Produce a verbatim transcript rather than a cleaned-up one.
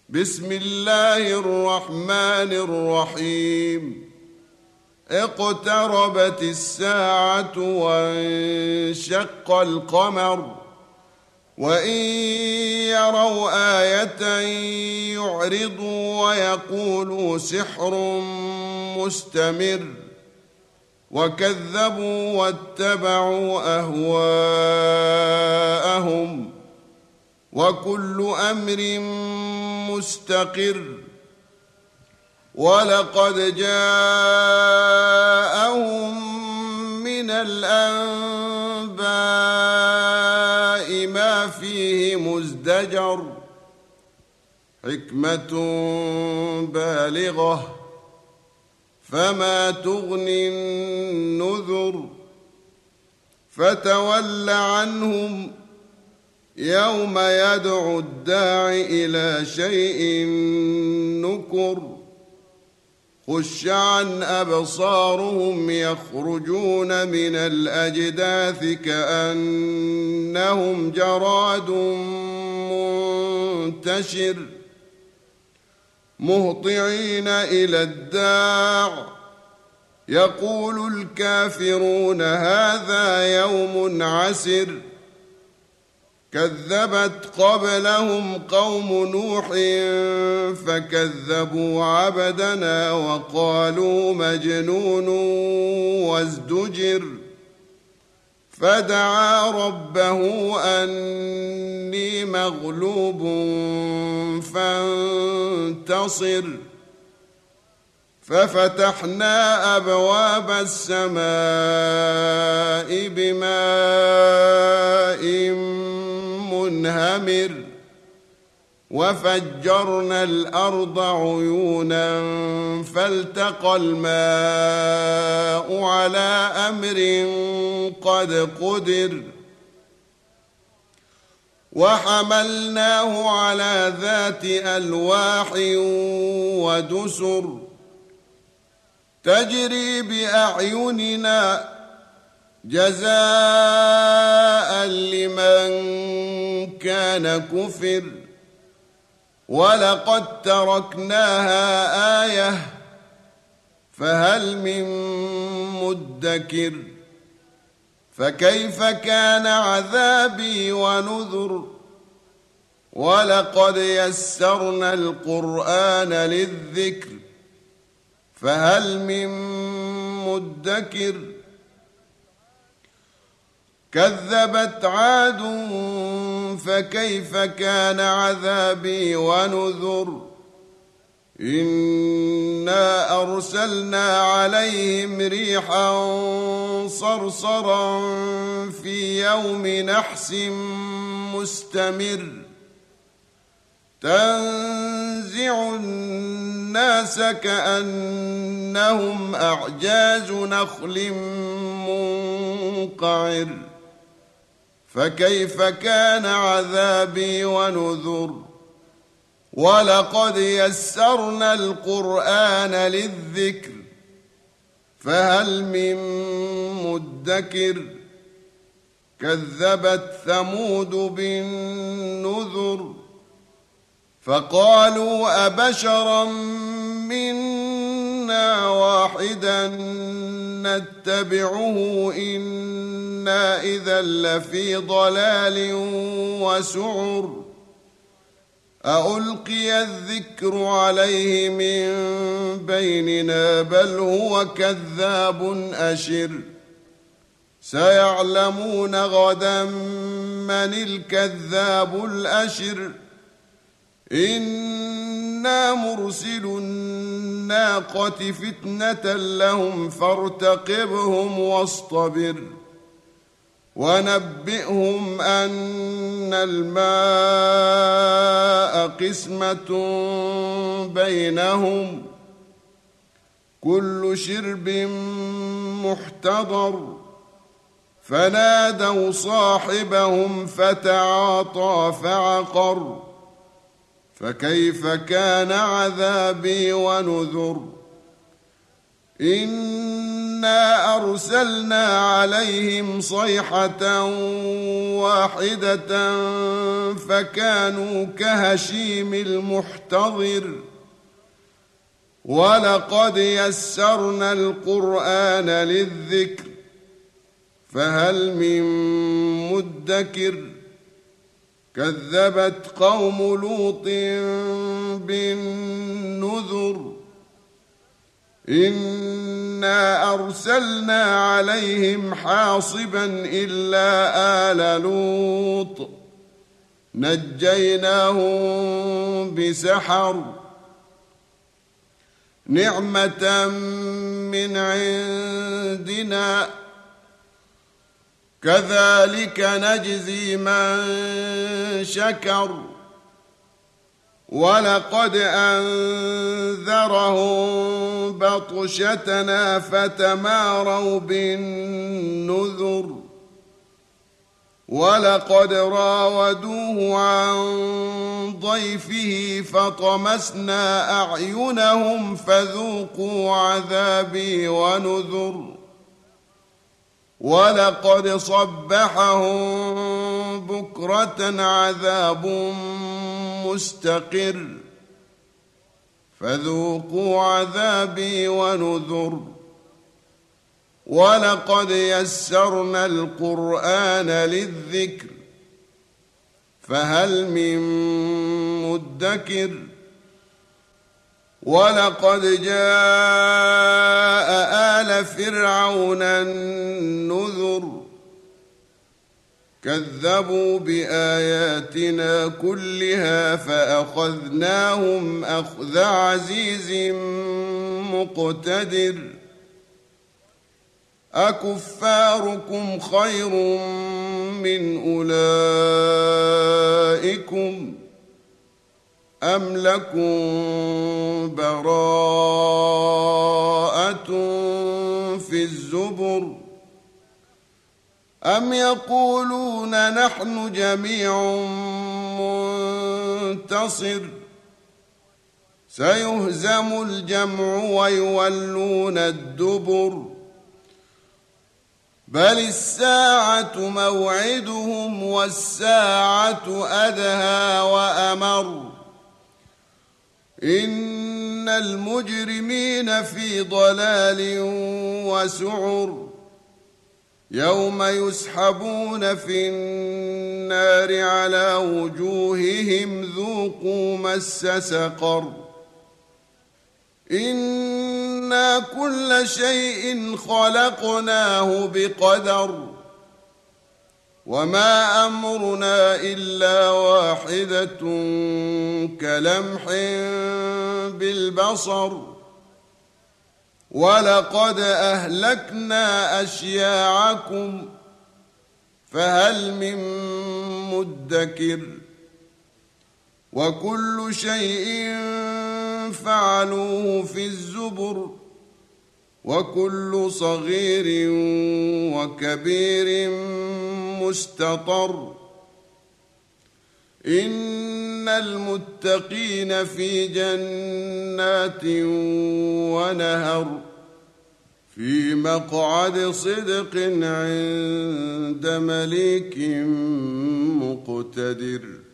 بسم الله الرحمن الرحيم اقتربت الساعة وانشق القمر وإن يروا آية يعرضوا ويقولوا سحر مستمر وكذبوا واتبعوا أهواءهم وكل أمر مستقر ولقد جاءهم من الأنباء ما فيه مزدجر حكمة بالغة فما تغني النذر فتول عنهم يوم يدعو الداع إلى شيء نكر خش عن أبصارهم يخرجون من الأجداث كأنهم جراد منتشر مهطعين إلى الداع يقول الكافرون هذا يوم عسر كذبت قبلهم قوم نوح فكذبوا عبدنا وقالوا مجنون وازدجر فدعا ربه أني مغلوب فانتصر ففتحنا أبواب السماء بماء منهمر وفجرنا الأرض عيونا فالتقى الماء على أمر قد قدر وحملناه على ذات ألواح ودسر تجري بأعيننا جزاء لمن كان كفر ولقد تركناها آية فهل من مدكر فكيف كان عذابي ونذر ولقد يسرنا القرآن للذكر فهل من مدكر كذبت عاد فكيف كان عذابي ونذر إنا أرسلنا عليهم ريحا صرصرا في يوم نحس مستمر تنزع الناس كأنهم أعجاز نخل منقعر فكيف كان عذابي ونذر ولقد يسرنا القرآن للذكر فهل من مدكر كذبت ثمود بالنذر فقالوا أبشرا منا واحدا نتبعه إنا إذا لفي ضلال وسعر أألقي الذكر عليه من بيننا بل هو كذاب أشر سيعلمون غدا من الكذاب الأشر إنا مرسل الناقة فتنة لهم فارتقبهم واصطبر ونبئهم أن الماء قسمة بينهم كل شرب محتضر فنادوا صاحبهم فتعاطى فعقر فكيف كان عذابي ونذر إنا أرسلنا عليهم صيحة واحدة فكانوا كهشيم المحتضر ولقد يسرنا القرآن للذكر فهل من مدكر كذبت قوم لوط بالنذر إنا أرسلنا عليهم حاصبا إلا آل لوط نجيناهم بسحر نعمة من عندنا كذلك نجزي من شكر ولقد أنذرهم بطشتنا فتماروا بالنذر ولقد راودوه عن ضيفه فطمسنا أعينهم فذوقوا عذابي ونذر ولقد صبحهم بكرة عذاب مستقر فذوقوا عذابي ونذر ولقد يسرنا القرآن للذكر فهل من مدكر ولقد جاء آل فرعون النذر كذبوا بآياتنا كلها فأخذناهم أخذ عزيز مقتدر أكفاركم خير من أولئكم أم لكم براءة في الزبر أم يقولون نحن جميع منتصر سيهزم الجمع ويولون الدبر بل الساعة موعدهم والساعة أدهى وأمر إن المجرمين في ضلال وسعر يوم يسحبون في النار على وجوههم ذوقوا مس سقر إنا كل شيء خلقناه بقدر وما أمرنا إلا واحدة كلمح بالبصر ولقد أهلكنا أشياعكم فهل من مدكر وكل شيء فعلوه في الزبر وكل صغير وكبير مستطر إن المتقين في جنات ونهر في مقعد صدق عند مليك مقتدر.